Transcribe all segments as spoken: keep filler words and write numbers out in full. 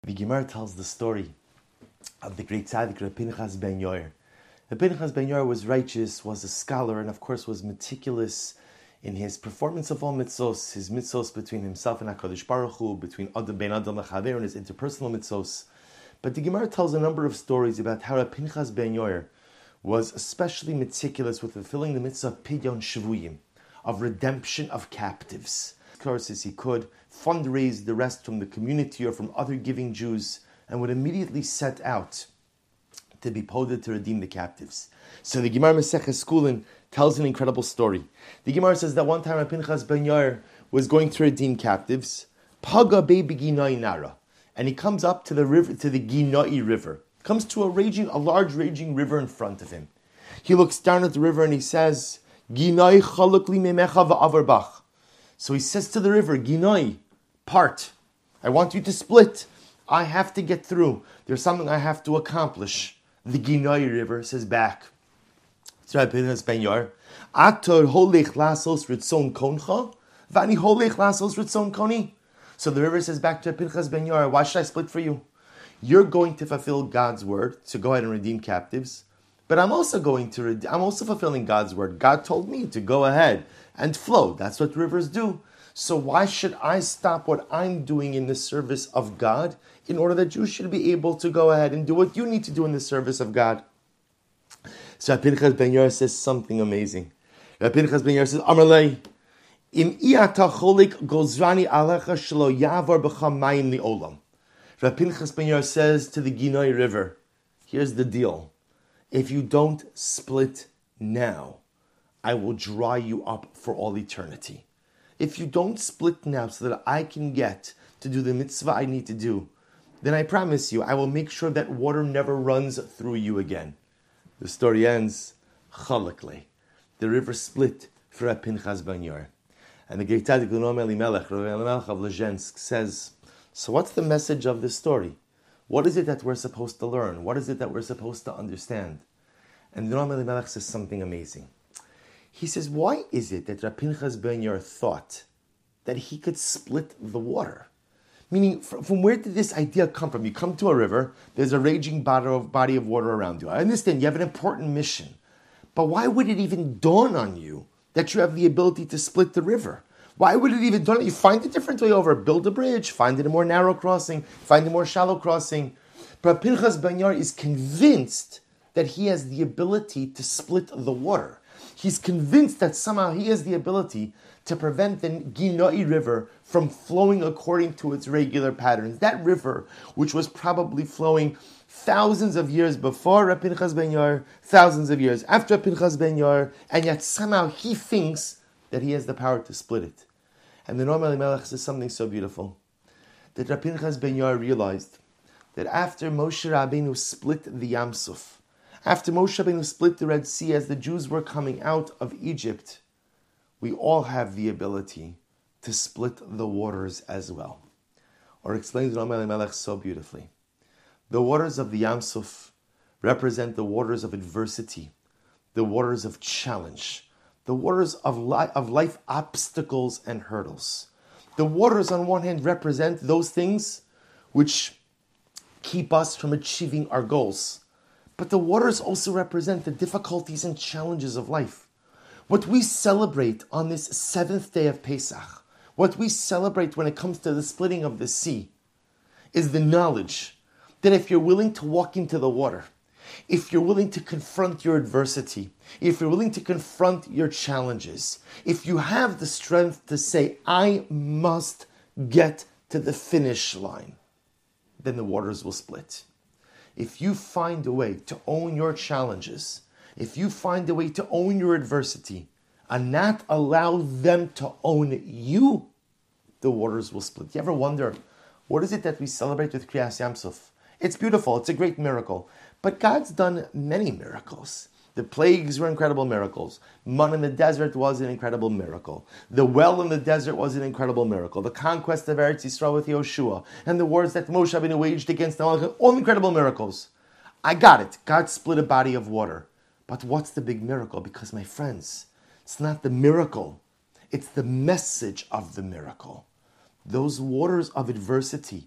The Gemara tells the story of the great tzaddik Reb Pinchas ben Yair. Reb Pinchas ben Yair was righteous, was a scholar, and of course was meticulous in his performance of all mitzvos, his mitzvos between himself and HaKadosh Baruch Hu, between Adam ben Adam lechaver and his interpersonal mitzvos. But the Gemara tells a number of stories about how Reb Pinchas ben Yair was especially meticulous with fulfilling the mitzvah of Pidyon Shvuyim, of redemption of captives. Of course, as he could, fundraise the rest from the community or from other giving Jews, and would immediately set out to be poded to redeem the captives. So the Gemara Maseches Kulin tells an incredible story. The Gemara says that one time Reb Pinchas ben Yair was going to redeem captives, Paga be Ginai Nara, and he comes up to the river, to the Ginai River, comes to a raging, a large raging river in front of him. He looks down at the river and he says, Ginai chaluk li memecha va'avarbach. So he says to the river, Ginai, part. I want you to split. I have to get through. There's something I have to accomplish. The Ginai River says back. It's Reb Pinchas ben Yair. Ator holech lasos ritzon koncha, vani holech lasos ritzon koni. So the river says back to Reb Pinchas ben Yair, why should I split for you? You're going to fulfill God's word to go ahead and redeem captives, but I'm also going to. Rede- I'm also fulfilling God's word. God told me to go ahead and flow. That's what rivers do. So why should I stop what I'm doing in the service of God in order that you should be able to go ahead and do what you need to do in the service of God? So Reb Pinchas ben Yair says something amazing. Reb Pinchas ben Yair says, Amalei, im iyata cholik gozrani alecha shelo yavar b'cha mayim li'olam. Reb Pinchas ben Yair says to the Ginai River, here's the deal. If you don't split now, I will dry you up for all eternity. If you don't split now so that I can get to do the mitzvah I need to do, then I promise you, I will make sure that water never runs through you again. The story ends, chalakle. The river split for Reb Pinchas ben Yair. And the great tzaddik Noam Elimelech, Rabbi Elimelech of Lezhensk, says, so what's the message of this story? What is it that we're supposed to learn? What is it that we're supposed to understand? And Noam Elimelech says something amazing. He says, why is it that Reb Pinchas ben Yair thought that he could split the water? Meaning, from where did this idea come from? You come to a river, there's a raging body of water around you. I understand you have an important mission, but why would it even dawn on you that you have the ability to split the river? Why would it even dawn on you? Find a different way over, build a bridge, find it a more narrow crossing, find a more shallow crossing. But Reb Pinchas ben Yair is convinced that he has the ability to split the water. He's convinced that somehow he has the ability to prevent the Ginai River from flowing according to its regular patterns. That river, which was probably flowing thousands of years before Reb Pinchas ben Yair, thousands of years after Reb Pinchas ben Yair, and yet somehow he thinks that he has the power to split it. And the Noam Elimelech says something so beautiful, that Reb Pinchas ben Yair realized that after Moshe Rabbeinu split the Yam Suf, after Moshe Rabbeinu split the Red Sea as the Jews were coming out of Egypt, we all have the ability to split the waters as well. Or explains Noam Elimelech so beautifully. The waters of the Yam Suf represent the waters of adversity, the waters of challenge, the waters of, li- of life obstacles and hurdles. The waters on one hand represent those things which keep us from achieving our goals. But the waters also represent the difficulties and challenges of life. What we celebrate on this seventh day of Pesach, what we celebrate when it comes to the splitting of the sea, is the knowledge that if you're willing to walk into the water, if you're willing to confront your adversity, if you're willing to confront your challenges, if you have the strength to say, I must get to the finish line, then the waters will split. If you find a way to own your challenges, if you find a way to own your adversity, and not allow them to own you, the waters will split. You ever wonder, what is it that we celebrate with Kriyas Yam Suf? It's beautiful, it's a great miracle. But God's done many miracles. The plagues were incredible miracles. Man in the desert was an incredible miracle. The well in the desert was an incredible miracle. The conquest of Eretz Yisrael with Yoshua and the wars that Moshe Rabbeinu waged against the Amalek, all incredible miracles. I got it. God split a body of water. But what's the big miracle? Because, my friends, it's not the miracle. It's the message of the miracle. Those waters of adversity,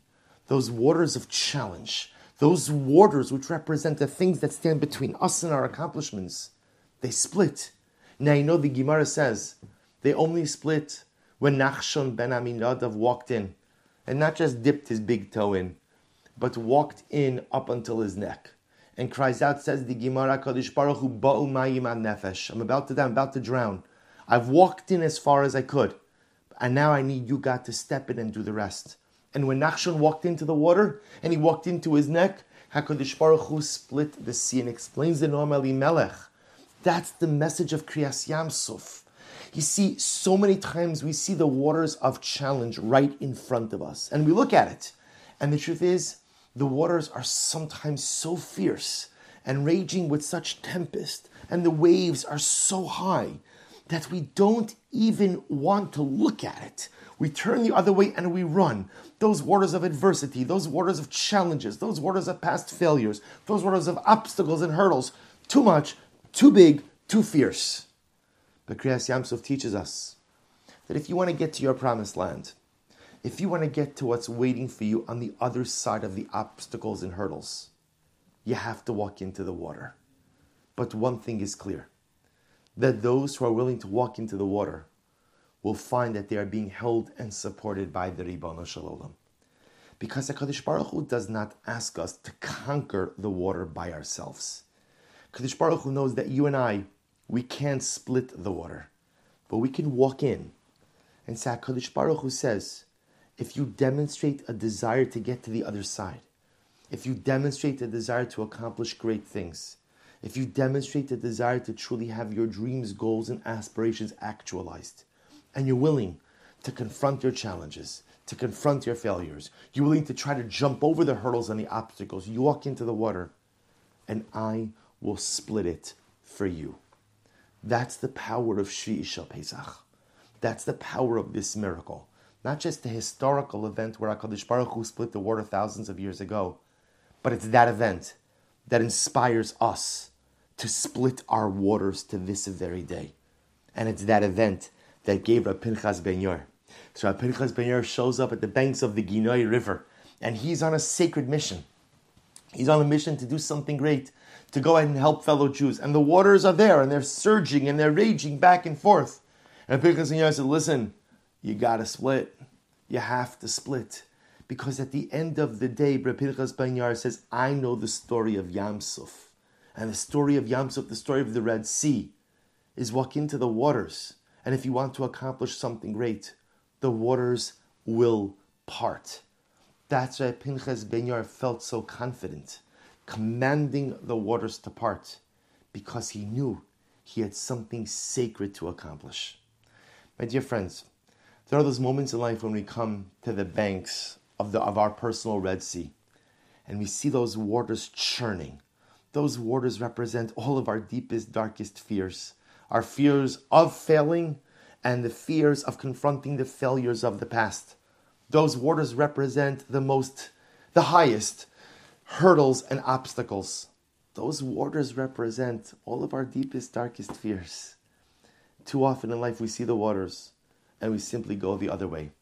those waters of challenge, those waters which represent the things that stand between us and our accomplishments, they split. Now you know the Gemara says they only split when Nachshon ben Aminadav walked in, and not just dipped his big toe in, but walked in up until his neck, and cries out, says the Gemara, Kadosh Baruch Hu ba'u mayim ad nefesh. I'm about to die, I'm about to drown. I've walked in as far as I could, and now I need you, God, to step in and do the rest. And when Nachshon walked into the water, and he walked into his neck, HaKadosh Baruch Hu split the sea, and explains the Noam Elimelech. That's the message of Kriyas Yam Suf. You see, so many times we see the waters of challenge right in front of us, and we look at it. And the truth is, the waters are sometimes so fierce and raging with such tempest, and the waves are so high that we don't even want to look at it. We turn the other way and we run. Those waters of adversity, those waters of challenges, those waters of past failures, those waters of obstacles and hurdles, too much, too big, too fierce. But Kriyas Yam Suf teaches us that if you want to get to your promised land, if you want to get to what's waiting for you on the other side of the obstacles and hurdles, you have to walk into the water. But one thing is clear, that those who are willing to walk into the water will find that they are being held and supported by the Ribono Shel Olam. Because HaKadosh Baruch Hu does not ask us to conquer the water by ourselves. HaKadosh Baruch Hu knows that you and I, we can't split the water, but we can walk in. And so HaKadosh Baruch Hu says, if you demonstrate a desire to get to the other side, if you demonstrate a desire to accomplish great things, if you demonstrate a desire to truly have your dreams, goals, and aspirations actualized, and you're willing to confront your challenges, to confront your failures, you're willing to try to jump over the hurdles and the obstacles, you walk into the water, and I will split it for you. That's the power of Shvi'i Shel Pesach. That's the power of this miracle. Not just the historical event where HaKadosh Baruch Hu split the water thousands of years ago, but it's that event that inspires us to split our waters to this very day. And it's that event that gave Rav Pinchas ben Yair. So Rav Pinchas ben Yair shows up at the banks of the Ginoi River, and he's on a sacred mission. He's on a mission to do something great, to go ahead and help fellow Jews. And the waters are there, and they're surging, and they're raging back and forth. And Rav Pinchas ben Yair said, listen, you got to split. You have to split. Because at the end of the day, Rav Pinchas ben Yair says, I know the story of Yam Suf. And the story of Yam Suf, the story of the Red Sea, is walk into the waters. And if you want to accomplish something great, the waters will part. That's why Pinchas ben Yair felt so confident, commanding the waters to part, because he knew he had something sacred to accomplish. My dear friends, there are those moments in life when we come to the banks of, the, of our personal Red Sea, and we see those waters churning. Those waters represent all of our deepest, darkest fears. Our fears of failing and the fears of confronting the failures of the past. Those waters represent the most, the highest hurdles and obstacles. Those waters represent all of our deepest, darkest fears. Too often in life we see the waters and we simply go the other way.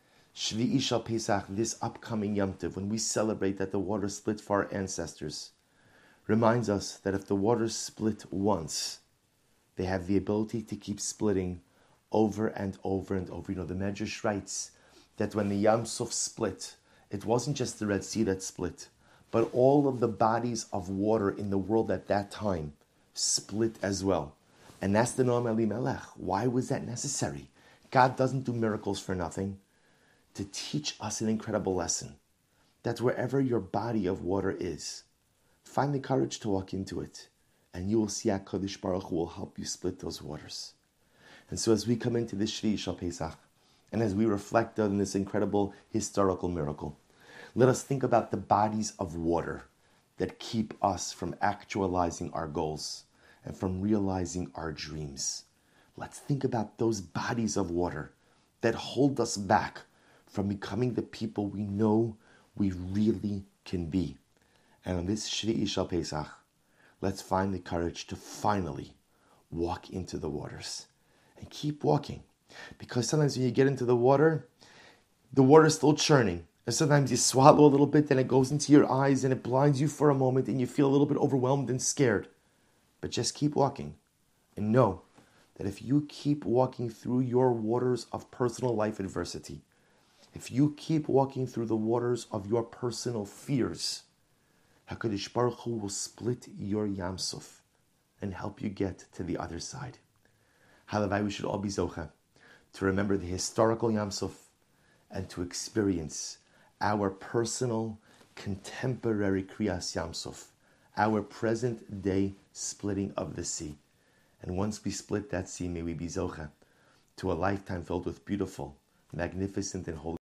Shvi'i Shel Pesach, this upcoming Yom Tov, when we celebrate that the waters split for our ancestors, reminds us that if the waters split once, they have the ability to keep splitting over and over and over. You know, the Medrash writes that when the Yam Suf split, it wasn't just the Red Sea that split, but all of the bodies of water in the world at that time split as well. And that's the Noam Elimelech. Why was that necessary? God doesn't do miracles for nothing. To teach us an incredible lesson, that wherever your body of water is, find the courage to walk into it, and you will see HaKadosh Baruch Hu will help you split those waters. And so as we come into this Shvi'i Shel Pesach, and as we reflect on this incredible historical miracle, let us think about the bodies of water that keep us from actualizing our goals and from realizing our dreams. Let's think about those bodies of water that hold us back from becoming the people we know we really can be. And on this Shvi'i Shel Pesach, let's find the courage to finally walk into the waters. And keep walking. Because sometimes when you get into the water, the water's still churning. And sometimes you swallow a little bit, then it goes into your eyes and it blinds you for a moment and you feel a little bit overwhelmed and scared. But just keep walking and know that if you keep walking through your waters of personal life adversity, if you keep walking through the waters of your personal fears, HaKadosh Baruch Hu will split your Yam Suf and help you get to the other side. Halavai, we should all be zocha to remember the historical Yam Suf and to experience our personal, contemporary Kriyas Yam Suf, our present day splitting of the sea. And once we split that sea, may we be zocha to a lifetime filled with beautiful, magnificent, and holy